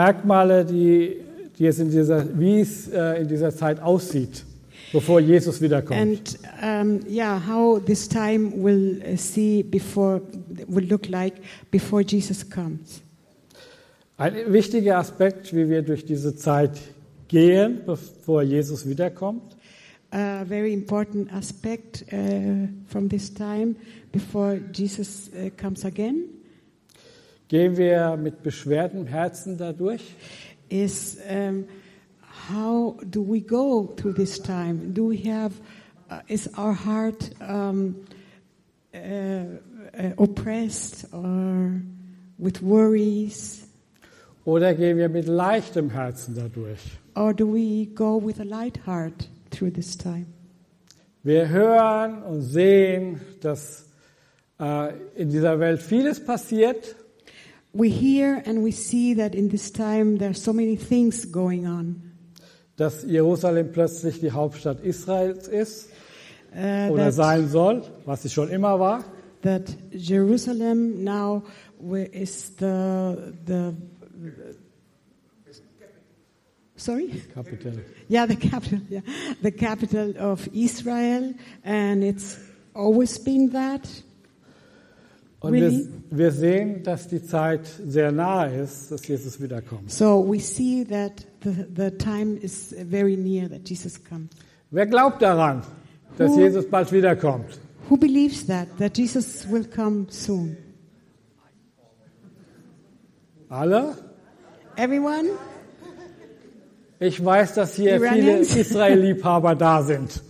Merkmale, wie es in dieser Zeit aussieht, bevor Jesus wiederkommt. And how this time will look like before Jesus comes. Ein wichtiger Aspekt, wie wir durch diese Zeit gehen, bevor Jesus wiederkommt. A very important aspect from this time before Jesus comes again. Gehen wir mit beschwertem Herzen dadurch? Is how do we go through this time? Do we have is our heart oppressed or with worries? Oder gehen wir mit leichtem Herzen dadurch? Or do we go with a light heart through this time? Wir hören und sehen, dass in dieser Welt vieles passiert. We hear and we see that in this time there are so many things going on. Dass Jerusalem plötzlich die Hauptstadt Israels ist oder sein soll, was sie schon immer war. That Jerusalem now is the sorry? Capital. Yeah, the capital. Yeah, the capital of Israel, and it's always been that. Und really? wir sehen, dass die Zeit sehr nahe ist, dass Jesus wiederkommt. So we see that the time is very near that Jesus comes. Wer glaubt daran, dass Jesus bald wiederkommt? Who believes that Jesus will come soon? Alle? Everyone? Ich weiß, dass hier Iranians? viele Israel-Liebhaber da sind.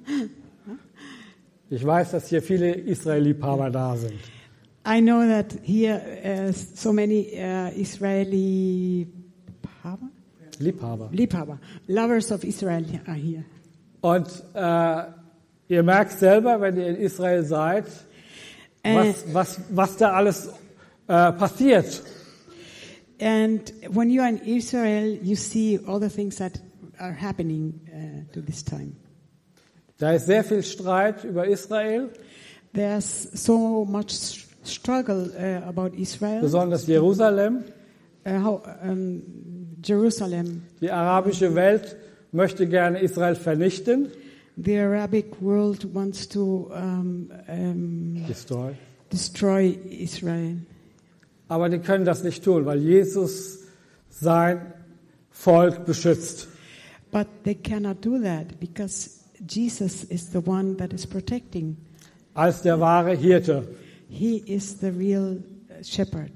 Ich weiß, dass hier viele Israel-Liebhaber da sind. I know that here so many Israeli Liebhaber, lovers of Israel are here. Und ihr merkt selber, wenn ihr in Israel seid, was da alles passiert. And when you are in Israel, you see all the things that are happening to this time. Da ist sehr viel Streit über Israel. There's so much struggle about Israel. Besonders Jerusalem. Jerusalem. Die arabische Welt möchte gerne Israel vernichten. The Arabic world wants to destroy Israel. Aber die können das nicht tun, weil Jesus sein Volk beschützt. But they cannot do that because Jesus is the one that is protecting. Als der wahre Hirte. He is the real shepherd.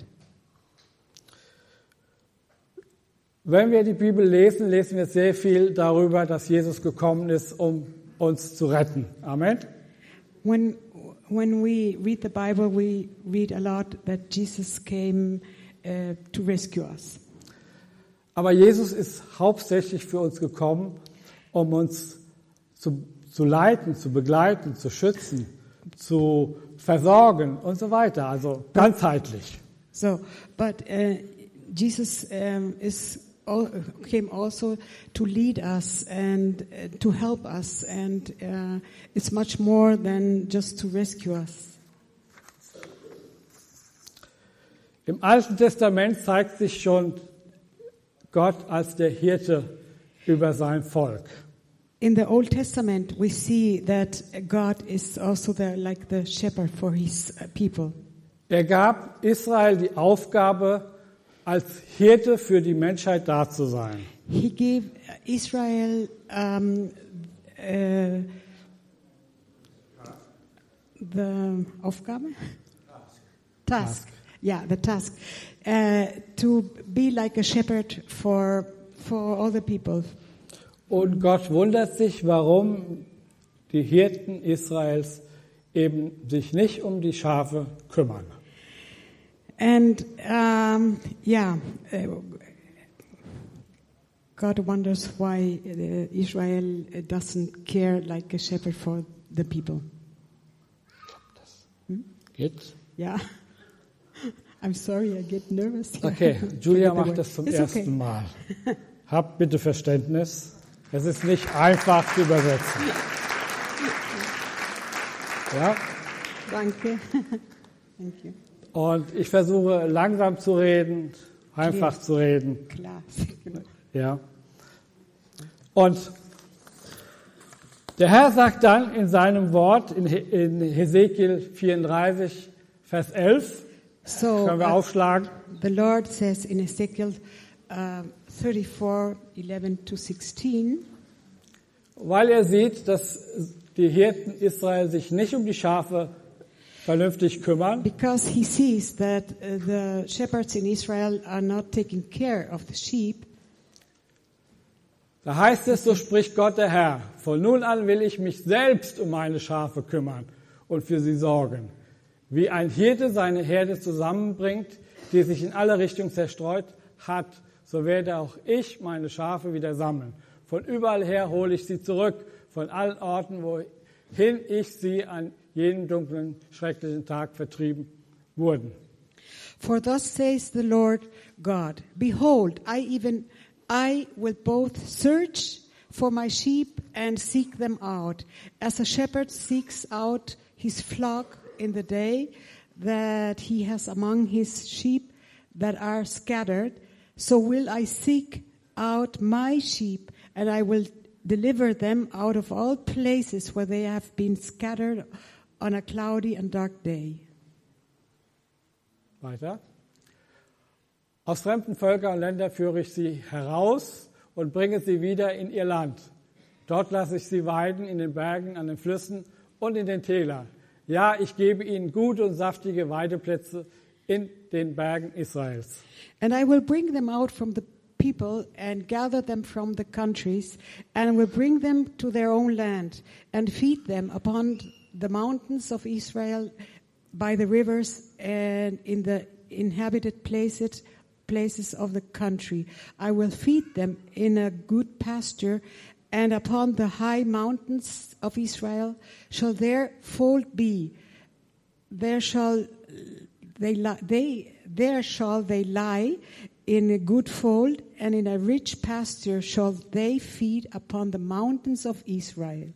Wenn wir die Bibel lesen, lesen wir sehr viel darüber, dass Jesus gekommen ist, um uns zu retten. Amen. When we read the Bible, we read a lot that Jesus came to rescue us. Aber Jesus ist hauptsächlich für uns gekommen, um uns zu leiten, zu begleiten, zu schützen, zu versorgen und so weiter, also ganzheitlich. So, but Jesus came also to lead us and to help us, and it's much more than just to rescue us. Im Alten Testament zeigt sich schon Gott als der Hirte über sein Volk. In the Old Testament, we see that God is also like the shepherd for His people. Er gab Israel die Aufgabe, als Hirte für die Menschheit da zu sein. He gave Israel the Aufgabe? Task. Yeah, the task to be like a shepherd for all the people. Und Gott wundert sich, warum die Hirten Israels eben sich nicht um die Schafe kümmern. And God wonders why Israel doesn't care like a shepherd for the people. Geht's? Yeah. I'm sorry, I get nervous. Okay, Julia macht das zum ersten Mal. Habt bitte Verständnis. Es ist nicht einfach zu übersetzen. Ja? Danke. Thank you. Und ich versuche langsam zu reden, einfach zu reden. Klar. Ja. Und der Herr sagt dann in seinem Wort in Hesekiel 34, Vers 11, So können wir aufschlagen. the Lord says in Ezekiel 34, 11 to 16, Weil er sieht, dass die Hirten Israel sich nicht um die Schafe vernünftig kümmern, because he sees that the shepherds in Israel are not taking care of the sheep. da heißt es, so spricht Gott der Herr, von nun an will ich mich selbst um meine Schafe kümmern und für sie sorgen. Wie ein Hirte seine Herde zusammenbringt, die sich in alle Richtungen zerstreut hat, so werde auch ich meine Schafe wieder sammeln. Von überall her hole ich sie zurück, von allen Orten, wohin ich sie an jenem dunklen, schrecklichen Tag vertrieben wurden. For thus says the Lord God, behold, I will both search for my sheep and seek them out, as a shepherd seeks out his flock in the day that he has among his sheep that are scattered. So will I seek out my sheep, and I will deliver them out of all places where they have been scattered on a cloudy and dark day. Weiter. Aus fremden Völkern und Ländern führe ich sie heraus und bringe sie wieder in ihr Land. Dort lasse ich sie weiden in den Bergen, an den Flüssen und in den Tälern. Ja, ich gebe ihnen gute und saftige Weideplätze in den Bergen Israels. And I will bring them out from the people and gather them from the countries, and will bring them to their own land and feed them upon the mountains of Israel, by the rivers, and in the inhabited places of the country. I will feed them in a good pasture, and upon the high mountains of Israel shall their fold be. There shall they lie in a good fold, and in a rich pasture shall they feed upon the mountains of Israel.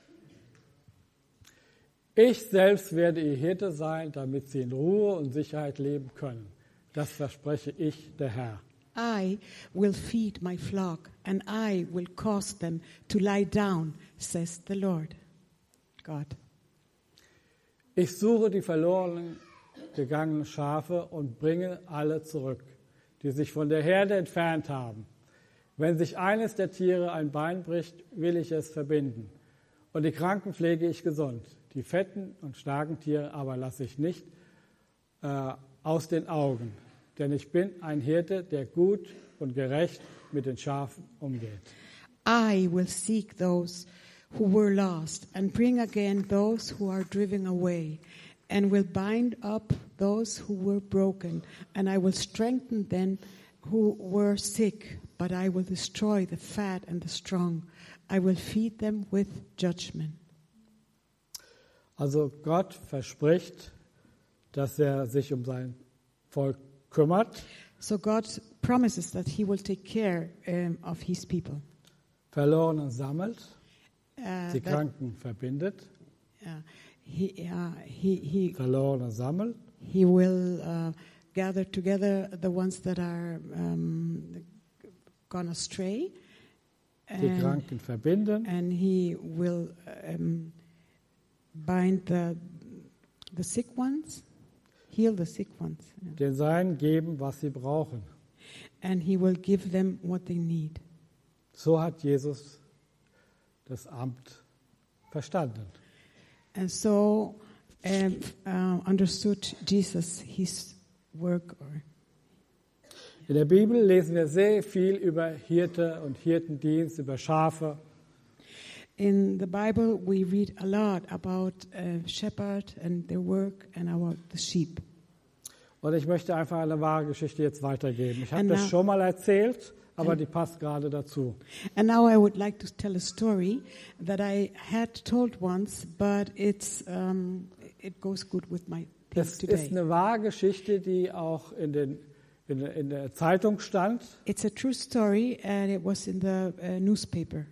Ich selbst werde ihr Hirte sein, damit sie in Ruhe und Sicherheit leben können. Das verspreche ich, der Herr. I will feed my flock, and I will cause them to lie down, says the Lord God. Ich suche die verloren gegangenen Schafe und bringe alle zurück, die sich von der Herde entfernt haben. Wenn sich eines der Tiere ein Bein bricht, will ich es verbinden. Und die Kranken pflege ich gesund. Die fetten und starken Tiere aber lasse ich nicht aus den Augen. Denn ich bin ein Hirte, der gut und gerecht mit den Schafen umgeht. I will seek those who were lost and bring again those who are driven away, and will bind up those who were broken, and I will strengthen them who were sick, but I will destroy the fat and the strong. I will feed them with judgment. Also Gott verspricht, dass er sich um sein Volk kümmert, So God promises that he will take care of his people. Verlorene sammelt, die That, Kranken verbindet, he Verlorene sammelt, He will gather together the ones that are gone astray, die Kranken verbinden, and he will bind the sick ones, heal the sick ones, den Seinen geben, was sie brauchen. and he will give them what they need. So hat Jesus das Amt verstanden. And so understood Jesus his work. In der Bibel lesen wir sehr viel über Hirte und Hirtendienst, über Schafe. In the Bible, we read a lot about shepherd and their work and about the sheep. Und ich möchte einfach eine wahre Geschichte jetzt weitergeben. Ich habe And das now- schon mal erzählt, aber die passt gerade dazu. And now I would like to tell a story that I had told once, but it goes good with my things Das ist today. eine wahre Geschichte, die auch in der Zeitung stand. It's a true story, and it was in the newspaper.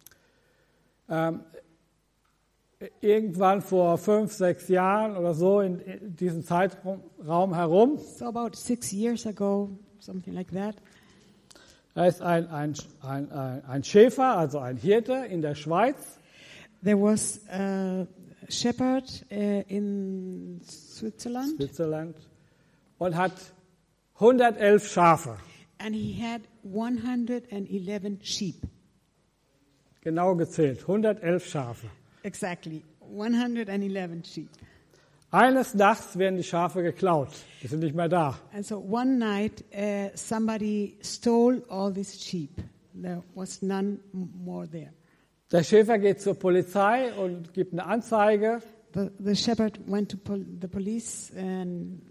Irgendwann vor 5, 6 Jahren oder so in diesem Zeitraum herum So about 6 years ago, something like that. Er ist ein Schäfer, also ein Hirte in der Schweiz. There was a shepherd in Switzerland, Und hat 111 Schafe. and he had 111 sheep. Genau gezählt, 111 Schafe. Exactly, 111 sheep. Eines Nachts werden die Schafe geklaut. Die sind nicht mehr da. And so one night, somebody stole all these sheep. There was none more there. Der Schäfer geht zur Polizei und gibt eine Anzeige. The shepherd went to the police and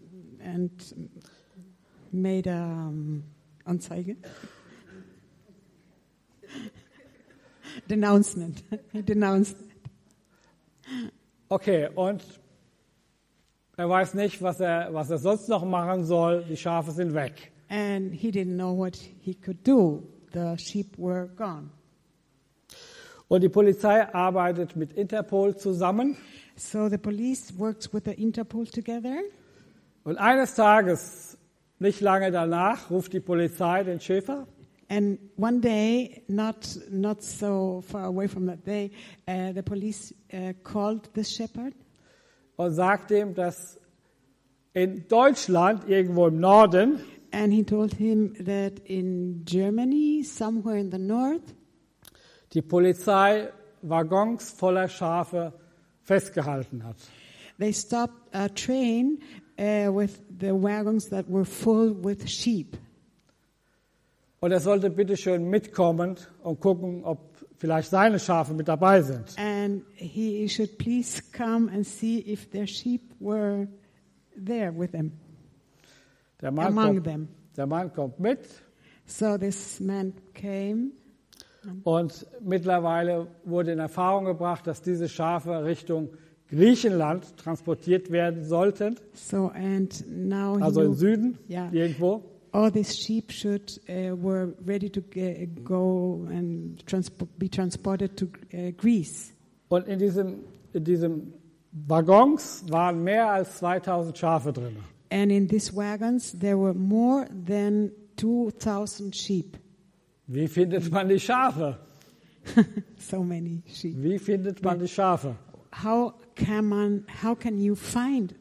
made Anzeige. Denouncement. He denounced. Okay, und er weiß nicht, was er sonst noch machen soll. Die Schafe sind weg. And he didn't know what he could do. The sheep were gone. Und die Polizei arbeitet mit Interpol zusammen. So the police works with the Interpol together. Und eines Tages, nicht lange danach, ruft die Polizei den Schäfer. And one day, not so far away from that day, the police called the shepherd Und sagt ihm, dass in Deutschland, irgendwo im Norden, and he told him that in Germany, somewhere in the north, die Polizei Waggons voller Schafe festgehalten hat. they stopped a train with the wagons that were full with sheep. Und er sollte bitte schön mitkommen und gucken, ob vielleicht seine Schafe mit dabei sind. And he should please come and see if their sheep were there with them, Der Mann among them. Der Mann kommt mit So this man came, und mittlerweile wurde in Erfahrung gebracht, dass diese Schafe Richtung Griechenland transportiert werden sollten, and now he also im knew Süden, Yeah. irgendwo. all these sheep were ready to go and be transported to Greece. Und in diesem Waggons waren mehr als 2000 Schafe drin. And in these wagons, there were more than 2,000 sheep. Wie findet man die Schafe? So many sheep. Wie findet man die Schafe? How can you find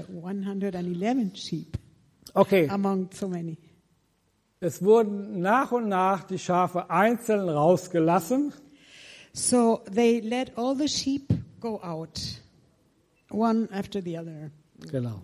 111 sheep Okay, among so many? es wurden nach und nach die Schafe einzeln rausgelassen. So they let all the sheep go out, one after the other. Genau.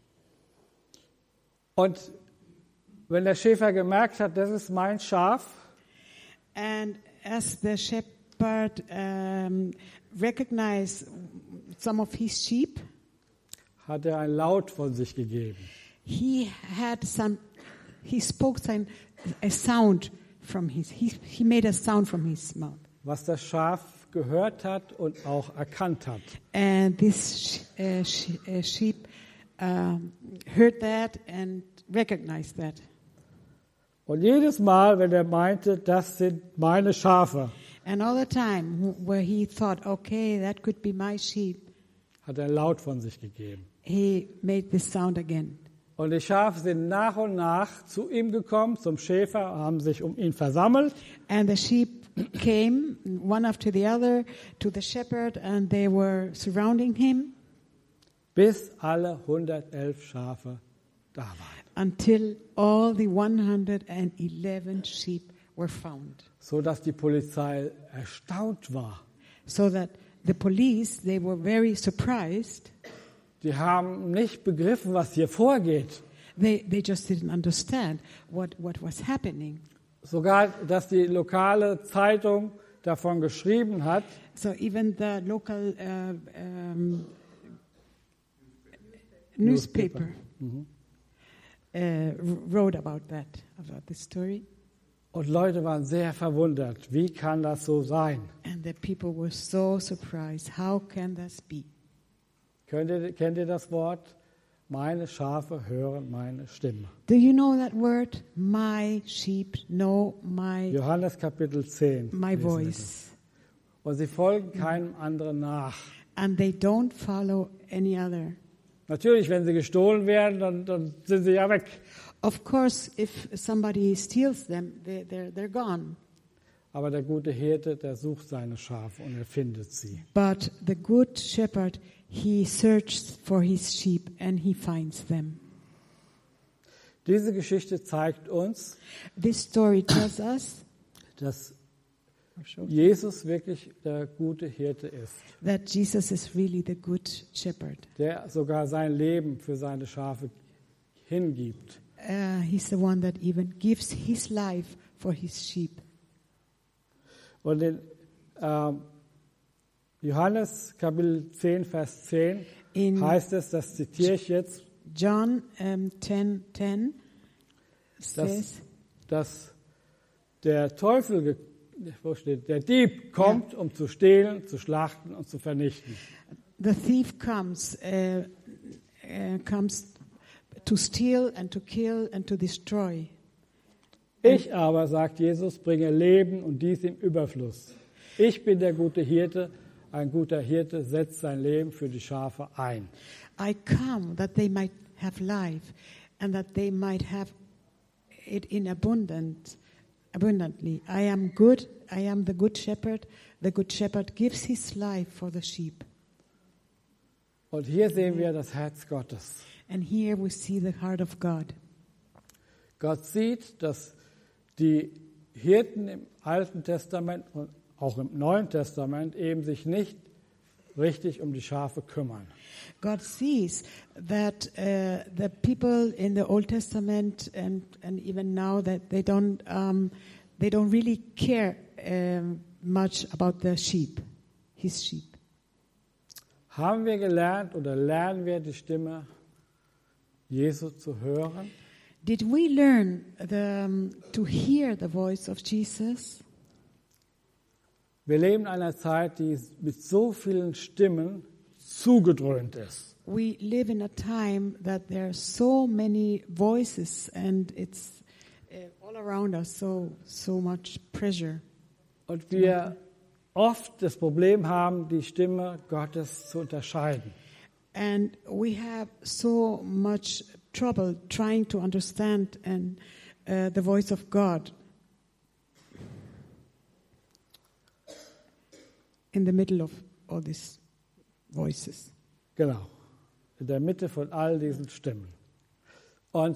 Und wenn der Schäfer gemerkt hat, das ist mein Schaf, And as the shepherd recognized some of his sheep, hat er ein Laut von sich gegeben. he spoke a sound from he made a sound from his mouth. Was das Schaf gehört hat und auch erkannt hat. And this sheep heard that and recognized that. Und jedes Mal, wenn er meinte, das sind meine Schafe, And all the time where he thought, okay, that could be my sheep, hat er laut von sich gegeben. he made this sound again. Und die Schafe sind nach und nach zu ihm gekommen, zum Schäfer, haben sich um ihn versammelt. And the sheep came, one after the other, to the shepherd, and they were surrounding him Bis alle 111 Schafe da waren. until all the 111 sheep were found. So dass die Polizei erstaunt war. So that the police, they were very surprised. Die haben nicht begriffen, was hier vorgeht. They just didn't understand what was happening. Sogar, dass die lokale Zeitung davon geschrieben hat, So even the local newspaper wrote about this story. und Leute waren sehr verwundert. Wie kann das so sein? And the people were so surprised. How can this be? Kennt ihr das Wort? Meine Schafe hören meine Stimme. Do you know that word? My sheep know Johannes Kapitel 10. my lesen wir voice. das. Und sie folgen keinem anderen nach. And they don't follow any other. Natürlich, wenn sie gestohlen werden, dann sind sie ja weg. Of course, if somebody steals them, they're gone. Aber der gute Hirte, der sucht seine Schafe und er findet sie. But the good shepherd, he searches for his sheep and he finds them. Diese Geschichte zeigt uns, This story tells us dass Jesus wirklich der gute Hirte ist, that Jesus is really the good shepherd. der sogar sein Leben für seine Schafe hingibt. He's the one that even gives his life for his sheep. Und in Johannes Kapitel 10, Vers 10 In heißt es, das zitiere ich jetzt, John 10:10 says, dass der Teufel, wo steht, der Dieb kommt, um zu stehlen, zu schlachten und zu vernichten. the thief comes to steal and to kill and to destroy. Ich aber, sagt Jesus, bringe Leben und dies im Überfluss. Ich bin der gute Hirte. Ein guter Hirte setzt sein Leben für die Schafe ein. I come that they might have life and that they might have it in abundantly. I am good. I am the good shepherd. The good shepherd gives his life for the sheep. Und hier sehen wir das Herz Gottes. And here we see the heart of God. Gott sieht, dass die Hirten im Alten Testament und auch im Neuen Testament eben sich nicht richtig um die Schafe kümmern. God sees that the people in the Old Testament and even now that they don't really care much about the sheep, his sheep. Haben wir gelernt oder lernen wir die Stimme Jesu zu hören? Did we learn to hear the voice of Jesus? Wir leben in einer Zeit, die mit so vielen Stimmen zugedröhnt ist. We live in a time that there are so many voices and it's all around us, so much pressure. Und wir oft das Problem haben, die Stimme Gottes zu unterscheiden. And we have so much trouble trying to understand and the voice of God in the middle of all these voices. Genau, in der Mitte von all diesen Stimmen. Und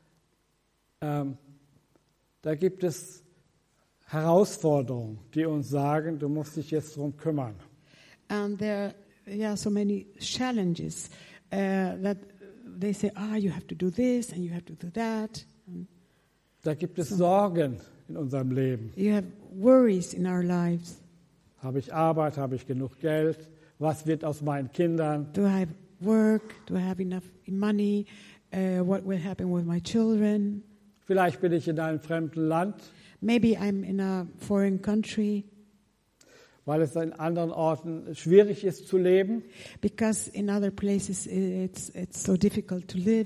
da gibt es Herausforderungen, die uns sagen, du musst dich jetzt darum kümmern. And there are so many challenges that they say, you have to do this and you have to do that. And Da gibt es Sorgen in unserem Leben. you have worries in our lives. Habe ich Arbeit, habe ich genug Geld? Was wird aus meinen Kindern? Do I have work? Do I have enough money? What will happen with my children? Vielleicht bin ich in einem fremden Land, Maybe I'm in a foreign country weil es an anderen Orten schwierig ist zu leben. because in other places it's so difficult to live.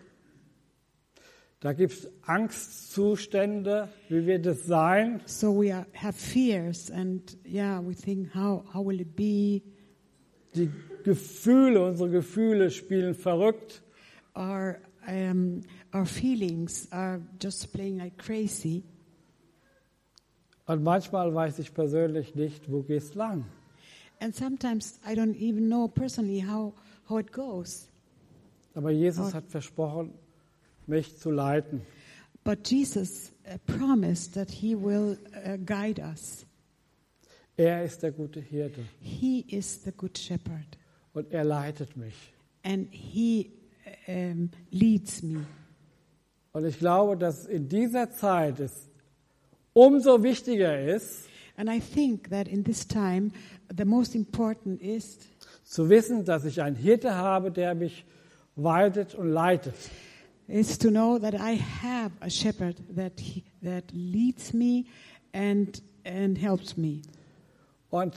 Da gibt es Angstzustände, wie wird es sein? So we have fears and we think how will it be? Die Gefühle, unsere Gefühle spielen verrückt. Our feelings are just playing like crazy. Und manchmal weiß ich persönlich nicht, wo geht's lang. And sometimes I don't even know personally how it goes. Aber Jesus hat versprochen, mich zu leiten. But Jesus promised that he will guide us. Er ist der gute Hirte He is the good shepherd und er leitet mich. and he leads me. Und ich glaube, dass in dieser Zeit es umso wichtiger ist, And I think that in this time the most important is zu wissen, dass ich einen Hirte habe, der mich weidet und leitet. to know that I have a shepherd that leads me and helps me. Und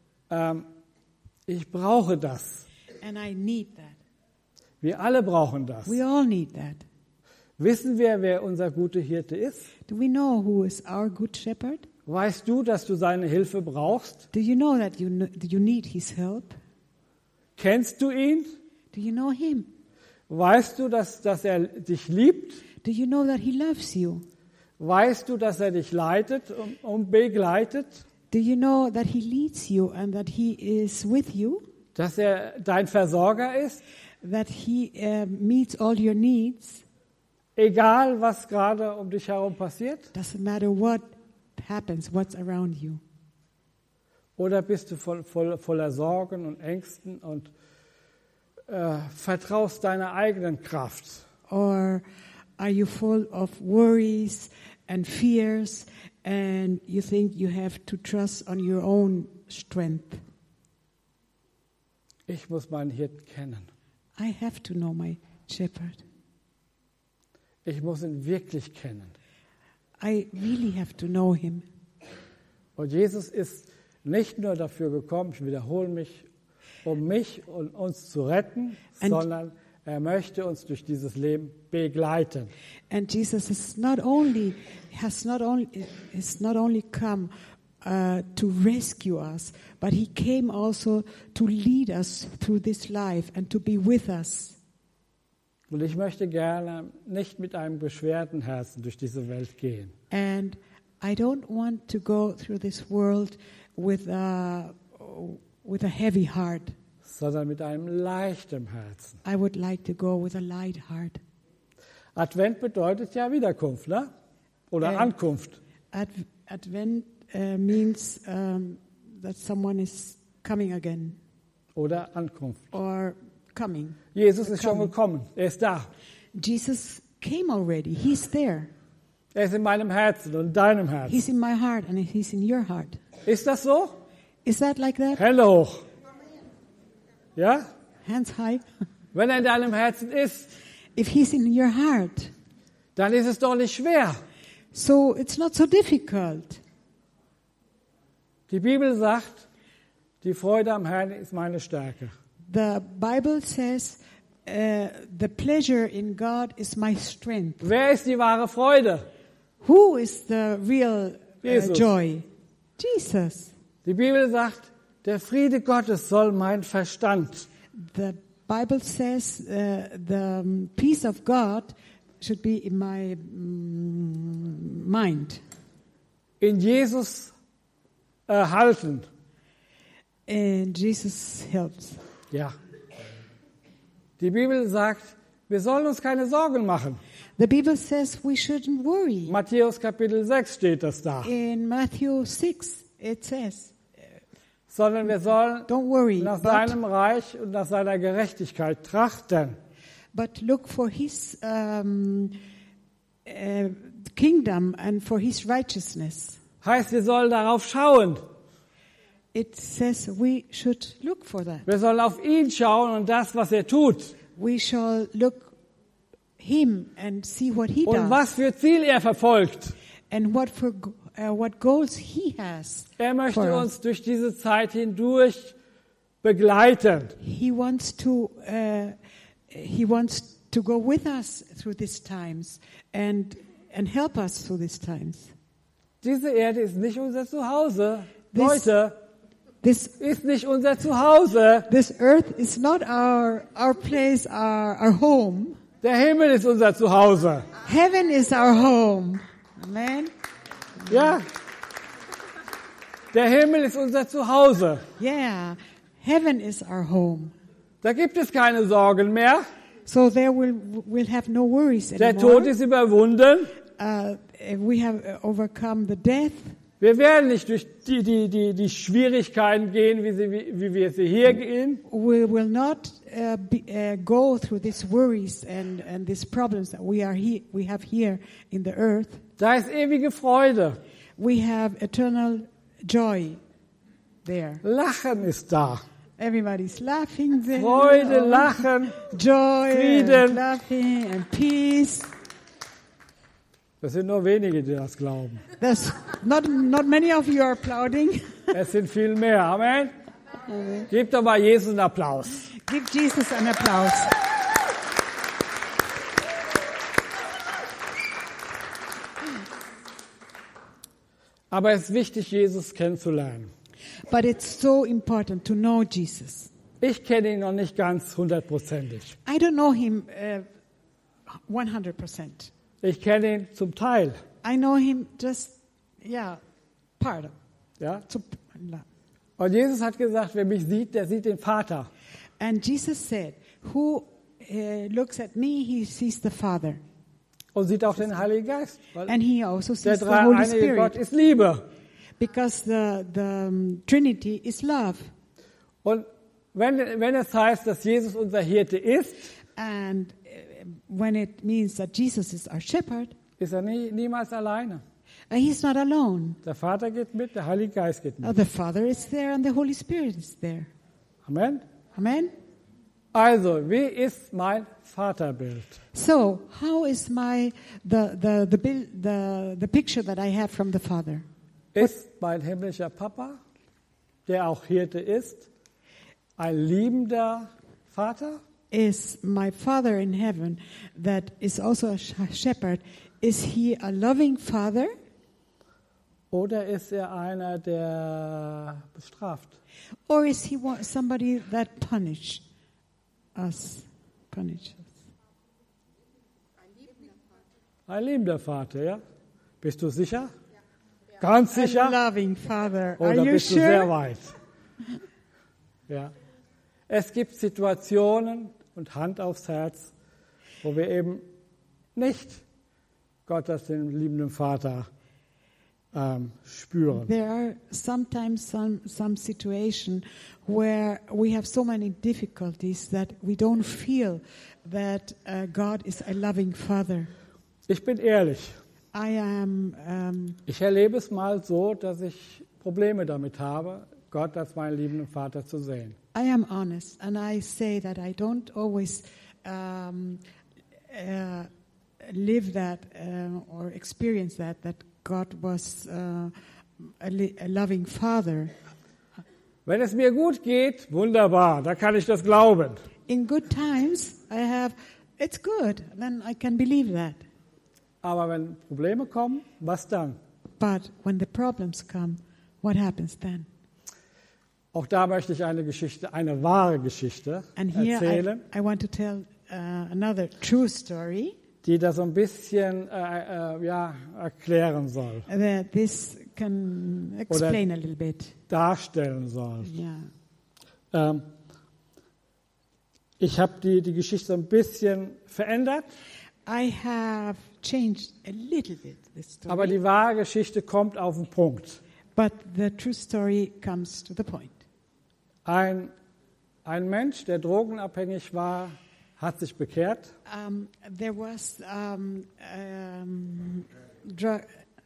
ich brauche das. And I need that. Wir alle brauchen das. We all need that. Wissen wir, wer unser guter Hirte ist? Do we know who is our good shepherd? Weißt du, dass du seine Hilfe brauchst? Do you know that you need his help? Kennst du ihn? Do you know him? Weißt du, dass er dich liebt? Do you know that He loves you? Weißt du, dass er dich leitet und begleitet? Do you know that He leads you and that He is with you? Dass er dein Versorger ist? That He meets all your needs? Egal, was gerade um dich herum passiert? Doesn't matter what happens, what's around you. Oder bist du voller Sorgen und Ängsten und vertraust deiner eigenen Kraft? Or are you full of worries and fears and you think you have to trust on your own strength? Ich muss meinen Hirten kennen. I have to know my shepherd. Ich muss ihn wirklich kennen. I really have to know him. Und Jesus ist nicht nur dafür gekommen, ich wiederhole mich, um mich und uns zu retten, sondern er möchte uns durch dieses Leben begleiten. And Jesus has not only come to rescue us, but he came also to lead us through this life and to be with us. Und ich möchte gerne nicht mit einem beschwerten Herzen durch diese Welt gehen. And I don't want to go through this world with a heavy heart. Sondern mit einem leichten Herzen. I would like to go with a light heart. Advent bedeutet ja Wiederkunft, ne? Oder Ankunft. Advent means that someone is coming again. Oder Ankunft. Or coming. Jesus ist schon gekommen. Er ist da. Jesus came already. He's there. Er ist in meinem Herzen und in deinem Herzen. He's in my heart and he's in your heart. Ist das so? Is that like that? Hände hoch. Ja? Hands high. Wenn er in deinem Herzen ist, If he's in your heart, dann ist es doch nicht schwer. so it's not so difficult. Die Bibel sagt, die Freude am Herrn ist meine Stärke. The Bible says, the pleasure in God is my strength. Wer ist die wahre Freude? Who is the real Jesus. joy? Jesus. Die Bibel sagt, der Friede Gottes soll mein Verstand. The Bible says the peace of God should be in my mind. In Jesus halten. And Jesus helps. Ja. Die Bibel sagt, wir sollen uns keine Sorgen machen. The Bible says we shouldn't worry. Matthäus Kapitel 6 steht das da. In Matthew 6, it says, Sondern wir sollen don't worry, nach seinem Reich und nach seiner Gerechtigkeit trachten. but look for his kingdom and for his righteousness. Heißt, wir sollen darauf schauen. It says we should look for that. Wir sollen auf ihn schauen und das, was er tut. We shall look him and see what he Und does was für Ziel er verfolgt. and what goals he has. Er möchte for us. uns durch diese Zeit hindurch begleiten. He wants to go with us through these times and help us through these times. Diese Erde ist nicht unser Zuhause. This- Leute, This ist nicht unser Zuhause. earth is not our place, our home. Der Himmel ist unser Zuhause. Heaven is our home. Amen. Ja. Der Himmel ist unser Zuhause. Yeah. Heaven is our home. Da gibt es keine Sorgen mehr. So there we'll have no worries Der Tod anymore. ist überwunden. We have overcome the death. Wir werden nicht durch die Schwierigkeiten gehen, wie wir sie hier gehen. We will not go through these worries and these problems that we have here in the earth. Da ist ewige Freude. We have eternal joy there. Lachen ist da. Everybody's laughing there. Freude, Lachen. Joy Frieden. and laughing and peace. Das sind nur wenige, die das glauben. There's not many of you are applauding. Es sind viel mehr. Amen. Gebt doch mal Jesus einen Applaus. Give Jesus an applause. Aber es ist wichtig, Jesus kennenzulernen. But it's so important to know Jesus. Ich kenne ihn noch nicht ganz hundertprozentig. I don't know him 100%. Ich kenne ihn zum Teil. I know him just, part of. Ja? So, Und Jesus hat gesagt, wer mich sieht, der sieht den Vater. and Jesus said, who looks at me, he sees the Father. Und sieht auch den Heiligen Geist. Weil And he also der sees the Holy dreieinige Gott Spirit. ist Liebe. Because the Trinity is love. Und wenn es heißt, dass Jesus unser Hirte ist, And when it means that Jesus is our shepherd, ist er niemals alleine. he's not alone. Der Vater geht mit, der Heilige Geist geht mit. The Father is there and the Holy Spirit is there. Amen. Amen? Also, wie ist mein Vaterbild? So, how is the picture that I have from the Father? Ist mein himmlischer Papa, der auch Hirte ist, ein liebender Vater? Is my Father in heaven that is also a shepherd, is he a loving Father? Oder ist er einer, der bestraft? Or is he somebody that punishes us? Ein liebender Vater, ja? Bist du sicher? Ganz sicher? A loving Father. Are Oder you bist du sehr sure? weit? Ja. Es gibt Situationen und Hand aufs Herz, wo wir eben nicht Gott als den liebenden Vater spüren. There are sometimes some situation where we have so many difficulties that we don't feel that God is a loving Father. Ich bin ehrlich. I am Ich erlebe es mal so, dass ich Probleme damit habe, Gott als meinen liebenden Vater zu sehen. I am honest, and I say that I don't always live that or experience that God was a loving Father. Wenn es mir gut geht, wunderbar, da kann ich das glauben. In good times, it's good, then I can believe that. Aber wenn Probleme kommen, was dann? But when the problems come, what happens then? Auch da möchte ich eine wahre Geschichte And here erzählen, I want to tell another true story die das so ein bisschen erklären soll, that this can explain a little bit. darstellen soll. Yeah. Ich habe die Geschichte so ein bisschen verändert, I have changed a little bit the story, aber die wahre Geschichte kommt auf den Punkt. but the true story comes to the point. Ein Mensch, der drogenabhängig war, hat sich bekehrt. There was drug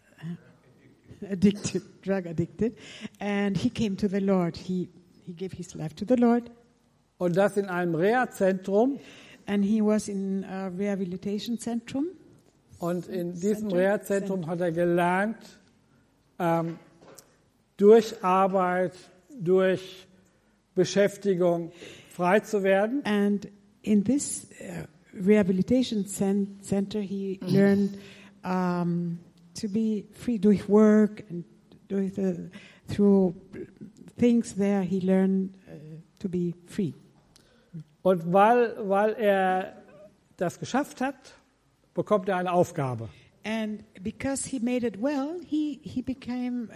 addicted, and he came to the Lord. He gave his life to the Lord, Und das in einem Reha-Zentrum. and he was in a rehabilitation centrum. Und in diesem Reha-Zentrum hat er gelernt, durch Arbeit, durch Beschäftigung frei zu werden. And in this rehabilitation center, he learned to be free durch work and through things there. He learned to be free. Und weil er das geschafft hat, bekommt er eine Aufgabe. And because he made it well, he became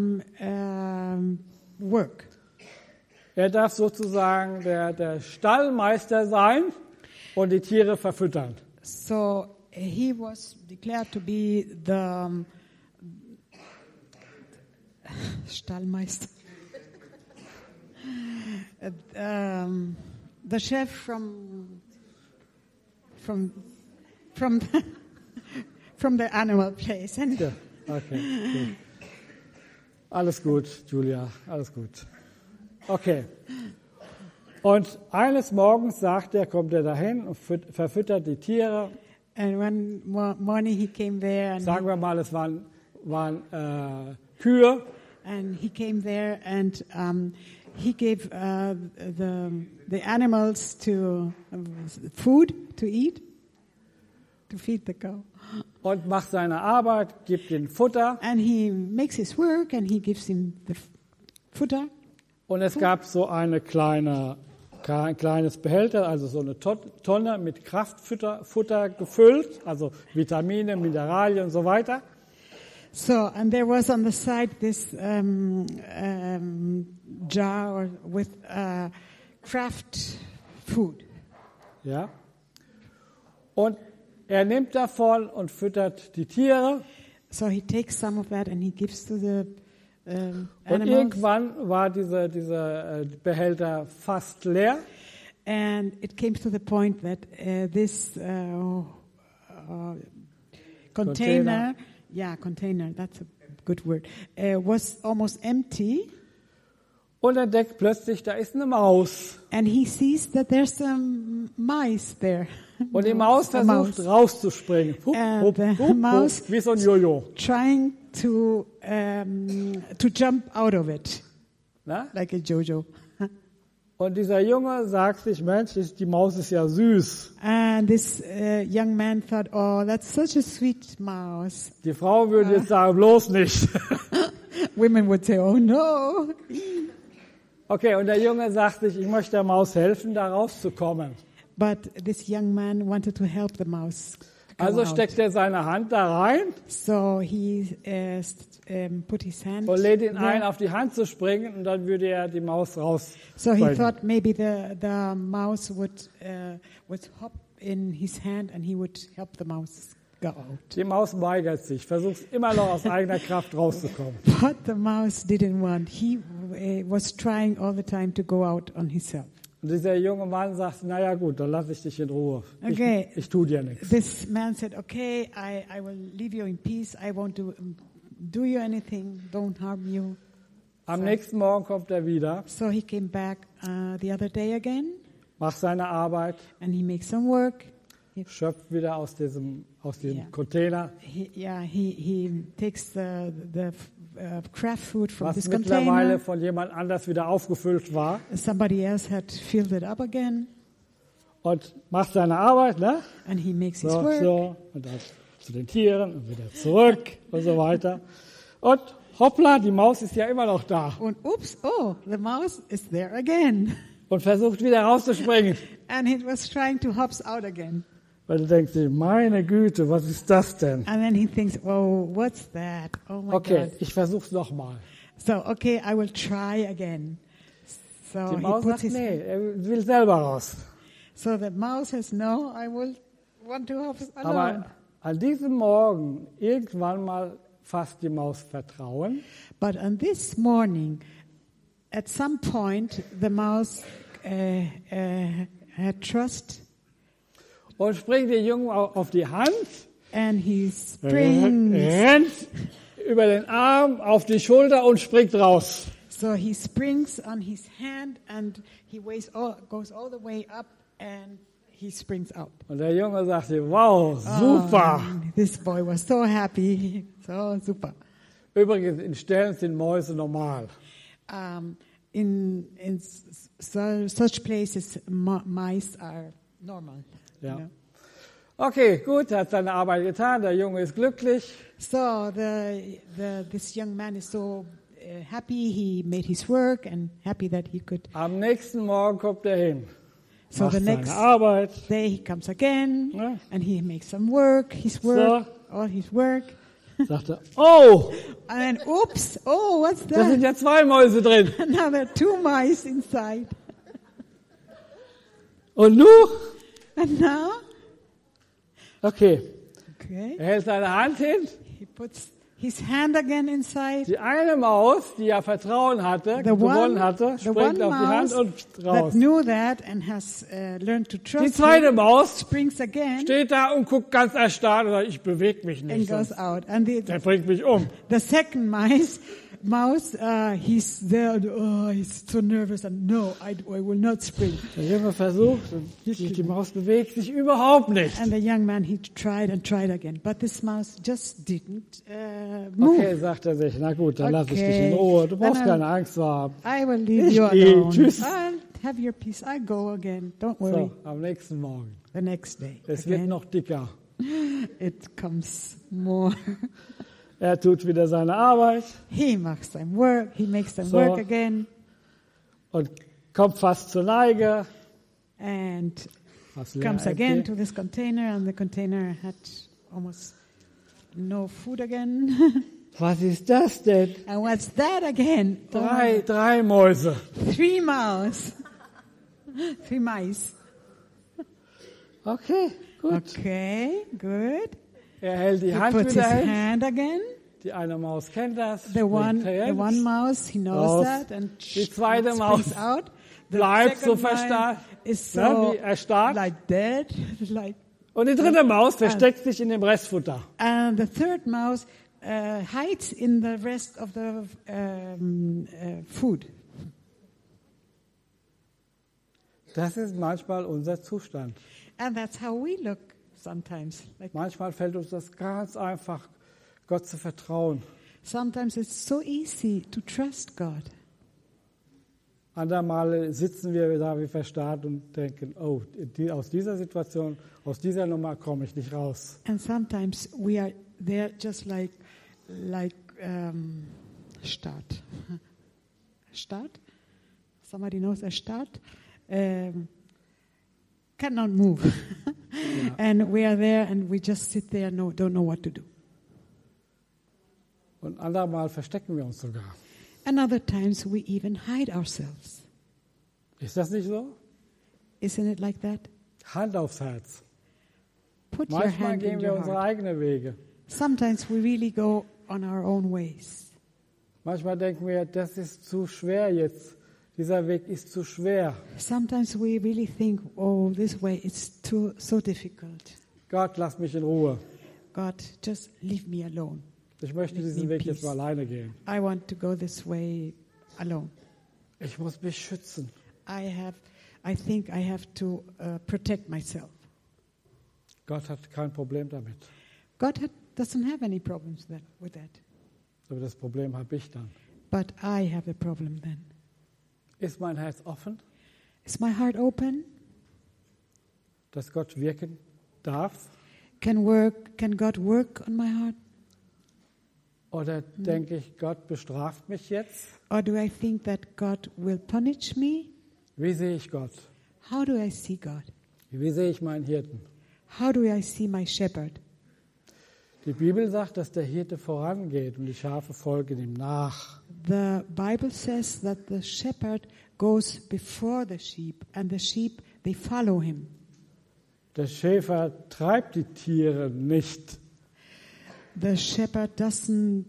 work. Er darf sozusagen der Stallmeister sein und die Tiere verfüttern. So he was declared to be the Stallmeister, the chef from the animal place. And Ja, okay. Gut. Alles gut, Julia, alles gut. Okay. Und eines Morgens kommt er dahin und verfüttert die Tiere. one morning he came there, and Sagen wir mal, es waren Kühe. he came there and he gave the animals to food to eat, to feed the cow. Und macht seine Arbeit, gibt ihnen Futter. And he makes his work and he gives him the footer. Und es gab so eine kleine Ein kleines Behälter, also so eine Tonne mit Kraftfutter gefüllt, also Vitamine, Mineralien und so weiter. So, and there was on the side this jar with craft food. Ja. Und er nimmt davon und füttert die Tiere. So he takes some of that and he gives to the Und animals. irgendwann war dieser Behälter fast leer. And it came to the point that this container, container, that's a good word, was almost empty. Und er entdeckt plötzlich, da ist eine Maus. And he sees that there's some mice there. Und die Maus A versucht mouse. rauszuspringen. Hup, And hup, the hup, hup, mouse wie so ein Jojo. trying to jump out of it, Na? like a Jojo. Und dieser Junge sagt sich, Mensch, die Maus ist ja süß. And this young man thought, oh, that's such a sweet mouse. Die Frau würde jetzt sagen, bloß nicht. Women would say, oh no. Okay, und der Junge sagt sich, ich möchte der Maus helfen, da rauszukommen. But this young man wanted to help the mouse. Go Also out. steckt er seine Hand da rein So he put his hand und lädt ihn there. ein, auf die Hand zu springen, und dann würde er die Maus So he rausbringen. thought maybe the mouse would hop in his hand and he would help the mouse go out. Die Maus weigert sich, versucht immer noch aus eigener Kraft rauszukommen. But the mouse didn't want. He was trying all the time to go out on himself. Und dieser junge Mann sagt, naja gut, dann lasse ich dich in Ruhe. Okay. Ich tu dir nichts. This man said, okay, I will leave you in peace. I won't do you anything. Don't harm you. Am nächsten Morgen kommt er wieder, So he came back the other day again macht seine Arbeit, and he makes some work. schöpft wieder aus diesem Yeah. Container, He takes the craft food from was this mittlerweile container. von jemand anders wieder aufgefüllt war, Somebody else had filled it up again, und macht seine Arbeit, ne? and he makes his So, work. so, und dann zu den Tieren und wieder zurück und so weiter. Und hoppla, die Maus ist ja immer noch da And oops, oh, the mouse is there again. und versucht wieder rauszuspringen. And it was trying to hops out again. Weil du denkst, meine Güte, was ist das denn? And then he thinks, oh, what's that? Oh my Okay, God. ich versuch's nochmal. So, okay, I will try again. So Die he Maus puts sagt, his, nee, er will selber raus. so the mouse says, no, I will want to hops alone. Aber an diesem Morgen, irgendwann mal fasst die Maus Vertrauen But on this morning, at some point, the mouse had trust, und springt den Jungen auf die Hand, and he springs. rennt über den Arm auf die Schulter und springt raus. So he springs on his hand, and he goes all the way up, and he springs up. Und der Junge sagte, wow, super. This boy was so happy. So super. Übrigens, in Ställen sind Mäuse normal. In such places, mice are normal. Ja. You know? Okay, gut, er hat seine Arbeit getan, der Junge ist glücklich. So this young man is so happy. He made his work and happy that he could. Am nächsten Morgen kommt er hin, So macht the seine next Arbeit. day he comes again Ja. and he makes some work, all his work. Sagt er, oh, And then, oops, oh, what's da sind that? ja 2 Mäuse drin. Now there are 2 mice inside. Und nu? And now, Okay, okay, er hält seine Hand hin. he puts his hand again inside. Die eine Maus, die ja Vertrauen hatte, The gewonnen one, hatte, the springt one auf die Hand mouse und that raus. knew that and has learned to Die trust zweite him, Maus springs again steht da und guckt ganz erstarrt und sagt, ich bewege mich and nicht, goes sonst out. And der bringt mich um. the second mouse, he's there. Oh, he's so nervous and no, I will not spring. Der Junge versucht und die Maus bewegt sich überhaupt nicht. And the young man, he tried and tried again, but this mouse just didn't move. Okay, sagt er sich, na gut, dann lasse ich dich Okay. in Ruhe. Du brauchst Then keine Angst zu haben. I will leave Ich you gehe. alone. Tschüss. I'll have your peace. I go again. Don't worry. So, am nächsten Morgen. The next day, Es wird again, noch dicker. it comes more. Er tut wieder seine Arbeit He makes some work. He makes some So. work again. und kommt fast zur Neige. and Fast leer, comes again empty. to this container, and the container had almost no food again. Was ist das denn? And what's that again? Drei Mäuse. 3 mouse. 3 mice. Okay, gut. Okay, good. Er hält die He Hand puts his wieder hin. hand again. Die eine Maus kennt das. The one springt mouse, he knows Raus. that, and Die zweite springs Maus out. The bleibt so second one verstarrt, is ne, so wie erstarrt. like dead, like. Und die dritte Maus versteckt sich in dem Restfutter. And the third mouse hides in the rest of the food. Das ist manchmal unser Zustand. And that's how we look sometimes. Like Manchmal fällt uns das ganz einfach, Gott zu vertrauen. sometimes it's so easy to trust God. Andermal sitzen wir da wie verstarrt und denken, oh, aus dieser Situation, aus dieser Nummer komme ich nicht raus. And sometimes we are there just like start. Start? Somebody knows a start? Cannot move. And we are there and we just sit there and don't know what to do. Und andermal verstecken wir uns sogar. And other times we even hide ourselves. Ist das nicht so? Isn't it like that? Hand aufs Herz. Put your Manchmal hand in gehen wir your unsere heart. eigenen Wege. Sometimes we really go on our own ways. Manchmal denken wir, das ist zu schwer jetzt. Dieser Weg ist zu schwer. Sometimes we really think, oh, this way is so difficult. Gott, lass mich in Ruhe. God, just leave me alone. Ich möchte Leave diesen me Weg in jetzt peace. mal alleine gehen. I want to go this way alone. Ich muss mich schützen. I think I have to protect myself. Gott hat kein Problem damit. God doesn't have any problems with that. Aber das Problem habe ich dann. But I have a problem then. Ist mein Herz offen, Is my heart open? dass Gott wirken darf? Can God work on my heart? Oder denke ich, Gott bestraft mich jetzt? Or do I think that God will punish me? Wie sehe ich Gott? How do I see God? Wie sehe ich meinen Hirten? How do I see my shepherd? Die Bibel sagt, dass der Hirte vorangeht und die Schafe folgen ihm nach. The Bible says that the shepherd goes before the sheep, and the sheep, they follow him. Der Schäfer treibt die Tiere nicht. The shepherd doesn't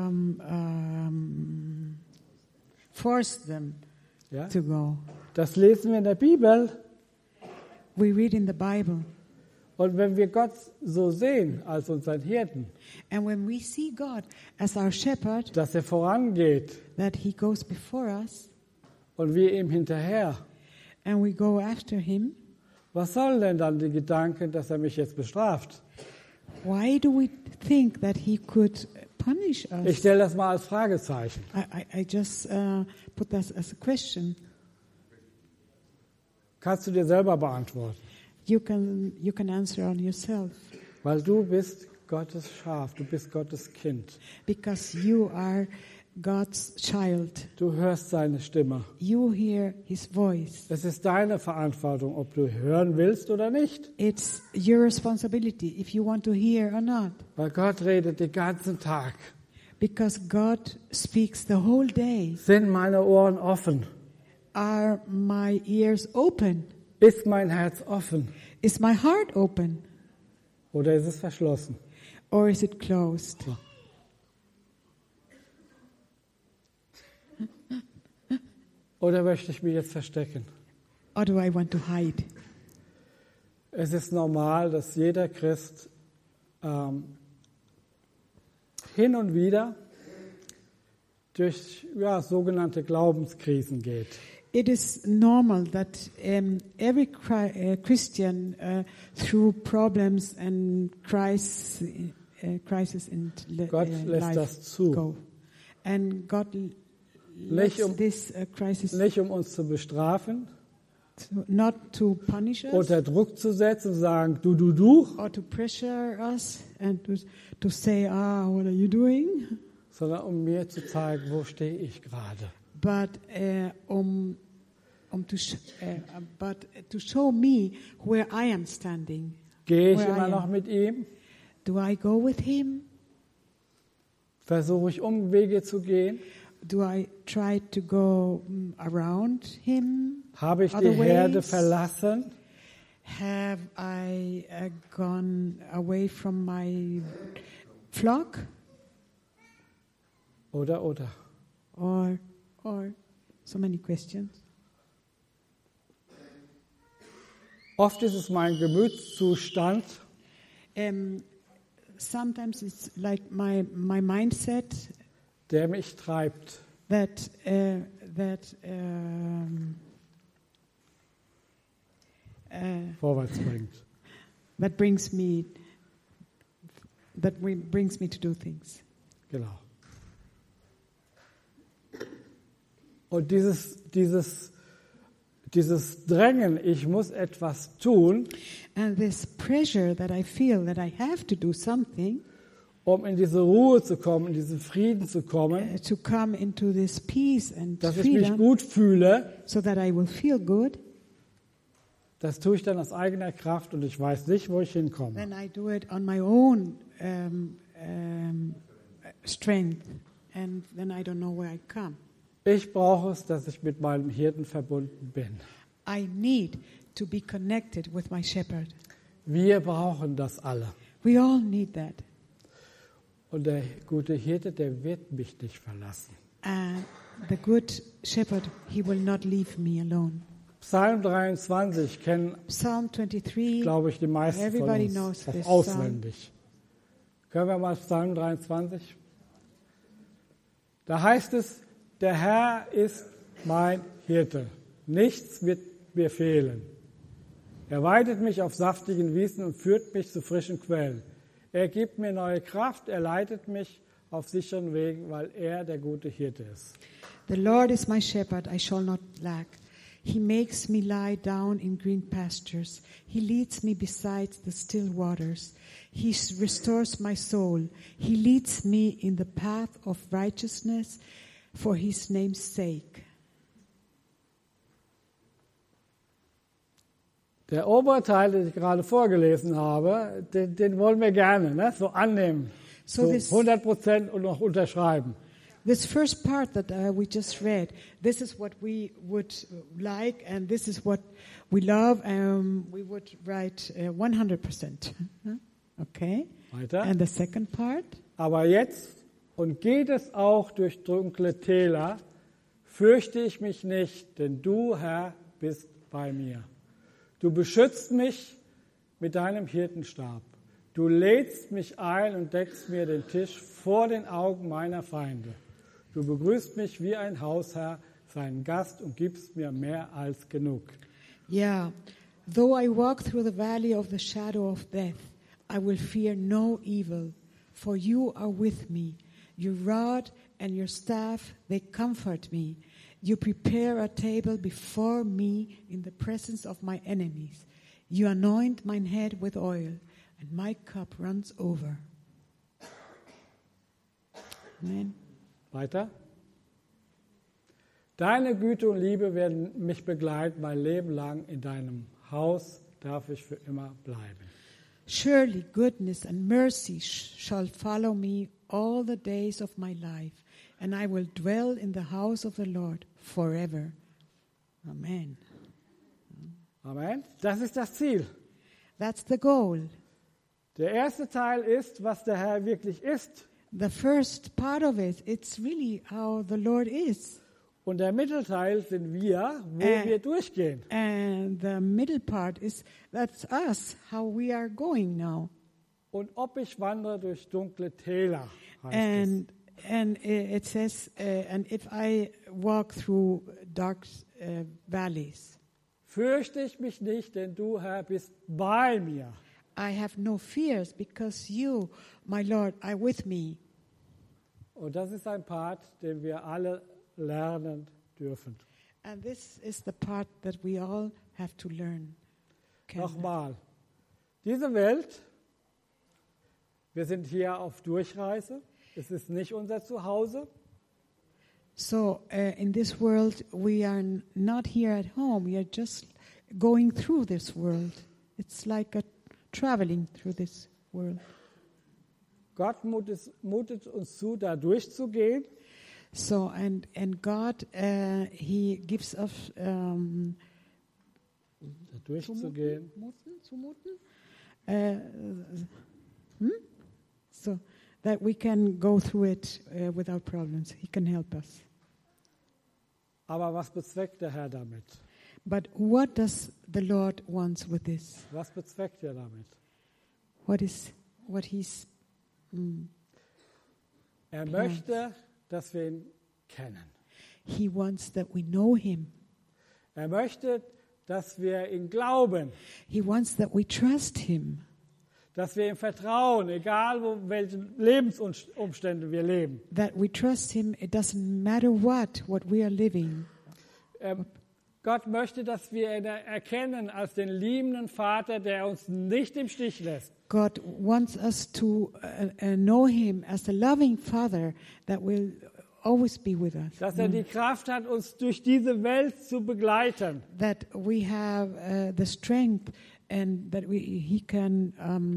force them Ja? to go. Das lesen wir in der Bibel. We read in the Bible. Und wenn wir Gott so sehen als unseren Hirten, And when we see God as our shepherd, dass er vorangeht that he goes before us, und wir ihm hinterher, and we go after him, was sollen denn dann die Gedanken, dass er mich jetzt bestraft? why do we think that he could punish Ich us? stelle das mal als Fragezeichen. I just put that as a question. Kannst du dir selber beantworten. You can answer on yourself, Weil du bist Gottes Schaf, du bist Gottes Kind. because you are God's child. Du hörst seine Stimme. You hear his voice. Es ist deine Verantwortung, ob du hören willst oder nicht. It's your responsibility if you want to hear or not. Weil Gott redet den ganzen Tag. Because God speaks the whole day. Sind meine Ohren offen? Are my ears open? Ist mein Herz offen? Is my heart open? Oder ist es verschlossen? Or is it closed? Oder möchte ich mich jetzt verstecken? Or do I want to hide? Es ist normal, dass jeder Christ hin und wieder durch sogenannte Glaubenskrisen geht. It is normal that every Christian through problems and crisis in Gott lässt life das zu. go. And God Nicht lets this crisis Nicht um uns zu bestrafen, not to punish us unter Druck zu setzen und sagen, du, or to pressure us and to say, what are you doing? sondern um mir zu zeigen, wo stehe ich gerade. But but to show me where I am standing. Gehe ich Where I immer am. noch mit ihm? Do I go with him? Versuche ich Umwege zu gehen? Do I try to go around him? Habe ich die Other Herde ways? verlassen? Have I gone away from my flock? Oder. Or so many questions. Oft ist es mein Gemütszustand, Sometimes it's like my mindset der mich treibt. that Vorwärts bringt. brings me to do things. Genau. Und dieses Drängen, ich muss etwas tun, And this pressure that I feel that I have to do something um in diese Ruhe zu kommen, in diesen Frieden zu kommen, to come into this peace and dass ich mich freedom gut fühle, so that I will feel good, das tue ich dann aus eigener Kraft und ich weiß nicht, wo ich hinkomme. then I do it on my own strength, and then I don't know where I come. Ich brauche es, dass ich mit meinem Hirten verbunden bin. I need to be connected with my shepherd. Wir brauchen das alle. We all need that. Und der gute Hirte, der wird mich nicht verlassen. And the good shepherd, he will not leave me alone. Psalm 23 kennen, Psalm 23, glaube ich, die meisten von everybody uns knows auch this auswendig. Können wir mal Psalm 23? Da heißt es, der Herr ist mein Hirte. Nichts wird mir fehlen. Er weidet mich auf saftigen Wiesen und führt mich zu frischen Quellen. Er gibt mir neue Kraft, er leitet mich auf sicheren Wegen, weil er der gute Hirte ist. The Lord is my shepherd, I shall not lack. He makes me lie down in green pastures. He leads me beside the still waters. He restores my soul. He leads me in the path of righteousness for his name's sake. Der Oberteil, den ich gerade vorgelesen habe, den wollen wir gerne so annehmen, So so this- 100% und noch unterschreiben. This first part that we just read, this is what we would like, and this is what we love, and we would write 100%. Okay? Weiter. And the second part? Aber jetzt, und geht es auch durch dunkle Täler, fürchte ich mich nicht, denn du, Herr, bist bei mir. Du beschützt mich mit deinem Hirtenstab. Du lädst mich ein und deckst mir den Tisch vor den Augen meiner Feinde. Du begrüßt mich wie ein Hausherr, seinen Gast, und gibst mir mehr als genug. Yeah. Though I walk through the valley of the shadow of death, I will fear no evil, for you are with me. Your rod and your staff, they comfort me. You prepare a table before me in the presence of my enemies. You anoint mine head with oil, and my cup runs over. Amen. Weiter. Deine Güte und Liebe werden mich begleiten mein Leben lang. In deinem Haus darf ich für immer bleiben. Surely goodness and mercy shall follow me all the days of my life, and I will dwell in the house of the Lord forever. Amen. Amen. Das ist das Ziel. That's the goal. Der erste Teil ist, was der Herr wirklich ist. The first part of it, it's really how the Lord is. Und der Mittelteil sind wir, wo wir durchgehen. And the middle part is, that's us, how we are going now. Und ob ich wandere durch dunkle Täler, heißt es. And it says, and if I walk through dark valleys, Fürchte ich mich nicht, denn du, Herr, bist bei mir. I have no fears because you, my Lord, are with me. Und das ist ein Part, den wir alle lernen dürfen. And this is the part that we all have to learn. Nochmal, diese Welt, wir sind hier auf Durchreise, es ist nicht unser Zuhause. So in this world, we are not here at home. We are just going through this world. It's like a traveling through this world. Gott mutet uns zu, da durchzugehen. So and God, He gives us Da durchzugehen. zumuten, so that we can go through it without problems. He can help us. Aber was bezweckt der Herr damit? But what does the Lord wants with this? Was bezweckt er damit? What He's Er möchte, dass wir ihn kennen. He wants that we know Him. Er möchte, dass wir ihn glauben, He wants that we trust Him, dass wir ihm vertrauen, egal welchen Lebensumständen wir leben. that we trust Him. It doesn't matter what we are living. Gott möchte, dass wir ihn erkennen als den liebenden Vater, der uns nicht im Stich lässt. God wants us to know Him as the loving Father that will always be with us. Dass er die Kraft hat, uns durch diese Welt zu begleiten. That we have the strength and that He can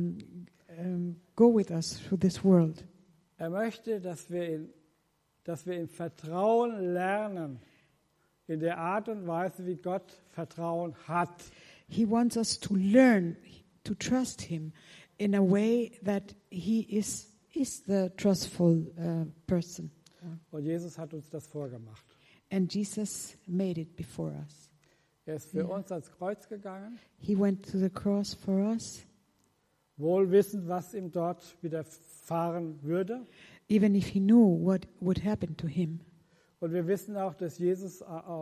go with us through this world. Er möchte, dass wir ihm vertrauen lernen, in der Art und Weise, wie Gott Vertrauen hat. He wants us to learn to trust Him in a way that He is the trustful person. Und Jesus hat uns das vorgemacht. And Jesus made it before us. Er ist für uns ans Kreuz gegangen, He went to the cross for us, wohl wissend, was ihm dort widerfahren würde. even if He knew what would happen to Him. Und wir wissen auch, dass Jesus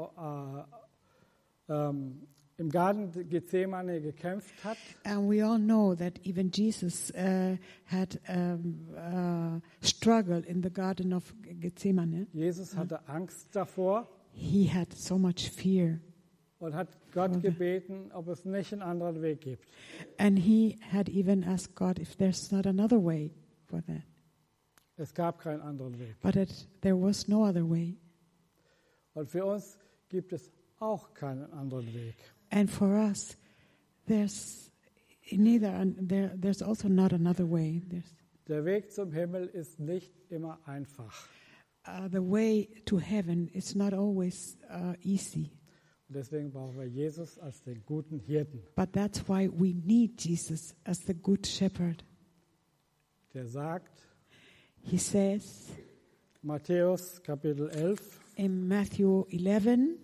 im Garten Gethsemane gekämpft hat. And we all know that even Jesus had struggled in the Garden of Gethsemane. Jesus hatte Angst davor He had so much fear. und hat Gott gebeten, ob es nicht einen anderen Weg gibt. And he had even asked God if there's not another way for that. Es gab keinen anderen Weg. But there was no other way. Und für uns gibt es auch keinen anderen Weg. And for us, there's also not another way. Der Weg zum Himmel ist nicht immer einfach. The way to heaven is not always easy. Und deswegen brauchen wir Jesus als den guten Hirten, But that's why we need Jesus as the good shepherd. der sagt, He says Matthäus Kapitel 11, in Matthew 11,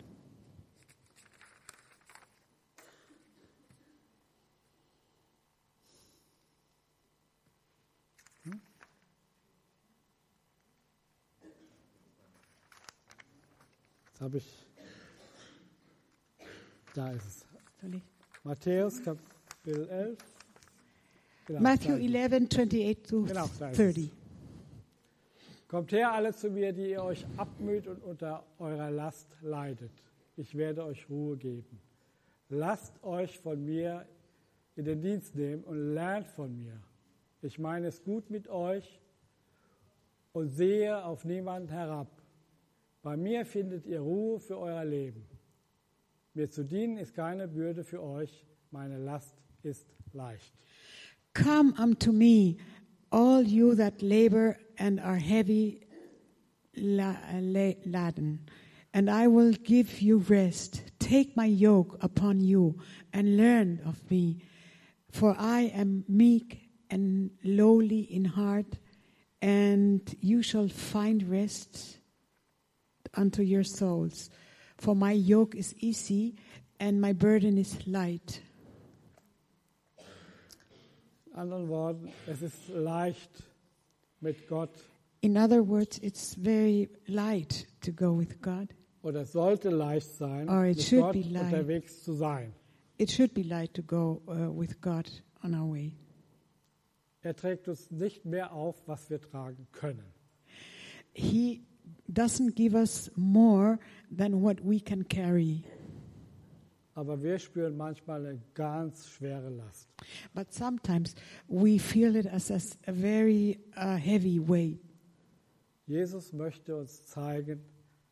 da ist es. sorry. Matthäus Kapitel 11. Genau, Matthew da ist es. 11, 28 to Genau, da ist 30. Kommt her alle zu mir, die ihr euch abmüht und unter eurer Last leidet. Ich werde euch Ruhe geben. Lasst euch von mir in den Dienst nehmen und lernt von mir. Ich meine es gut mit euch und sehe auf niemanden herab. Bei mir findet ihr Ruhe für euer Leben. Mir zu dienen ist keine Bürde für euch. Meine Last ist leicht. Come unto me, all you that labor and are heavy laden, and I will give you rest. Take my yoke upon you and learn of me, for I am meek and lowly in heart, and you shall find rest unto your souls. For my yoke is easy and my burden is light. In anderen Worten, es ist leicht mit Gott In other words, it's very light to go with God. oder es sollte leicht sein, Or it mit should Gott be light. unterwegs zu sein. It should be light to go with God on our way. Er trägt uns nicht mehr auf, was wir tragen können. He doesn't give us more than what we can carry. Aber wir spüren manchmal eine ganz schwere Last. But sometimes we feel it as a very heavy weight. Jesus möchte uns zeigen,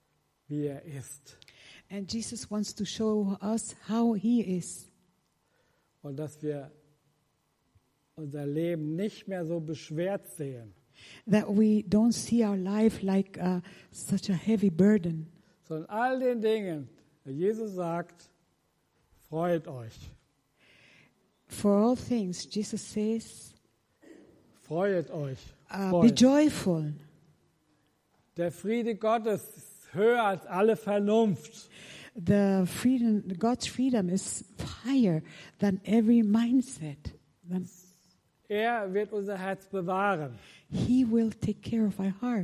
wie er ist. And Jesus wants to show us how he is. Und dass wir unser Leben nicht mehr so beschwert sehen, That we don't see our life like such a heavy burden. sondern all den Dingen, die Jesus sagt, freut euch. For all things, Jesus says, Freut euch. be Freut. joyful. Der Friede Gottes ist höher als alle Vernunft. God's freedom is higher than every mindset. Er wird unser Herz bewahren. He will take care of our heart.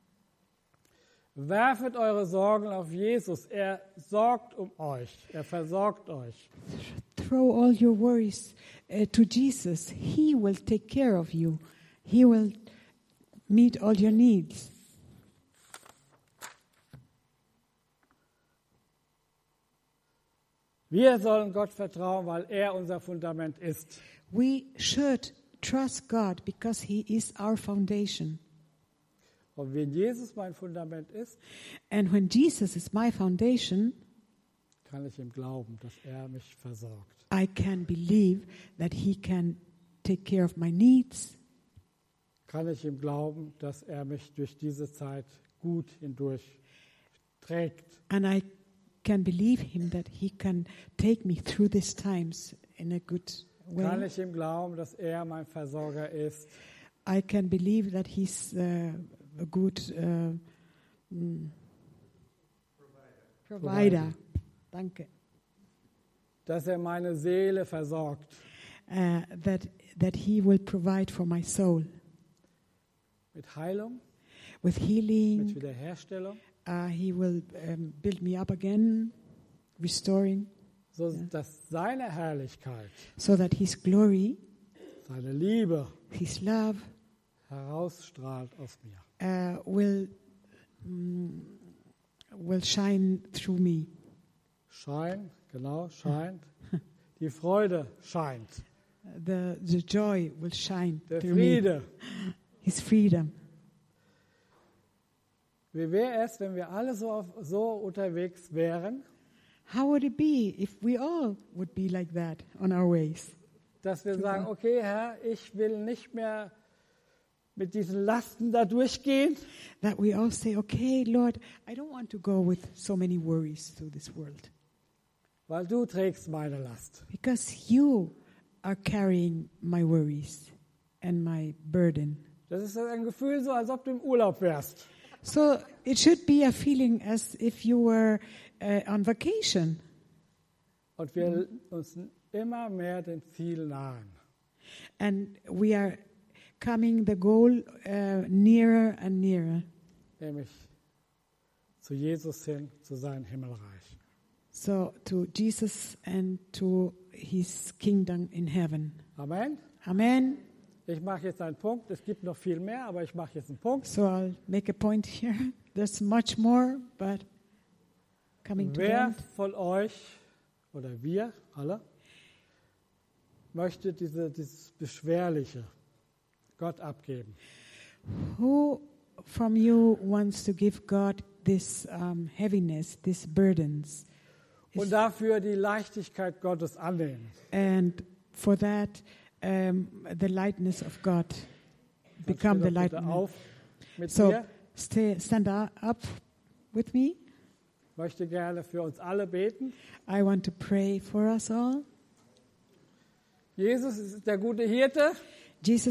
Werfet eure Sorgen auf Jesus. Er sorgt um euch. Er versorgt euch. Throw all your worries to Jesus. He will take care of you. He will meet all your needs. Wir sollen Gott vertrauen, weil er unser Fundament ist. We should trust God because He is our foundation. Und wenn Jesus mein Fundament ist, And when Jesus is my foundation, kann ich ihm glauben, dass er mich versorgt. I can believe that He can take care of my needs. Kann ich ihm glauben, dass er mich durch diese Zeit gut hindurch trägt. And I can believe Him that He can take me through these times in a good Kann way. ich ihm glauben, dass er mein Versorger ist. I can believe that He's a good provider. Danke. Dass er meine Seele versorgt. That He will provide for my soul Mit Heilung, with mit healing. Wiederherstellung, He will build me up again, restoring, so dass seine Herrlichkeit, so that His glory, seine Liebe His love herausstrahlt aus mir. will shine through me. Schein, genau, scheint. Die Freude scheint. The joy will shine Der through me. Friede. His freedom. Wie wäre es, wenn wir alle so unterwegs wären, How would it be if we all would be like that on our ways? dass wir sagen, okay, Herr, ich will nicht mehr mit diesen Lasten da durchgehen, That we all say, okay, Lord, I don't want to go with so many worries through this world. weil du trägst meine Last. Because you are carrying my worries and my burden. Das ist ein Gefühl so, als ob du im Urlaub wärst. So it should be a feeling as if you were on vacation. Und wir uns immer mehr dem Ziel nahen. And we are coming the goal nearer and nearer. Nämlich zu Jesus hin, zu seinem Himmelreich. So to Jesus and to His kingdom in heaven. Amen. Amen. Ich mache jetzt einen Punkt. Es gibt noch viel mehr, aber ich mache jetzt einen Punkt. So I'll make a point here. There's much more, but coming to the Wer end. von euch oder wir alle möchte dieses Beschwerliche Gott abgeben? Who from you wants to give God this heaviness, these burdens, Und dafür die Leichtigkeit Gottes annehmen. and for that the lightness of God become the Steh doch bitte lightness? auf mit So mir. stand up with me. Ich möchte gerne für uns alle beten. I want to pray for us all. Jesus ist der gute Hirte. Jesus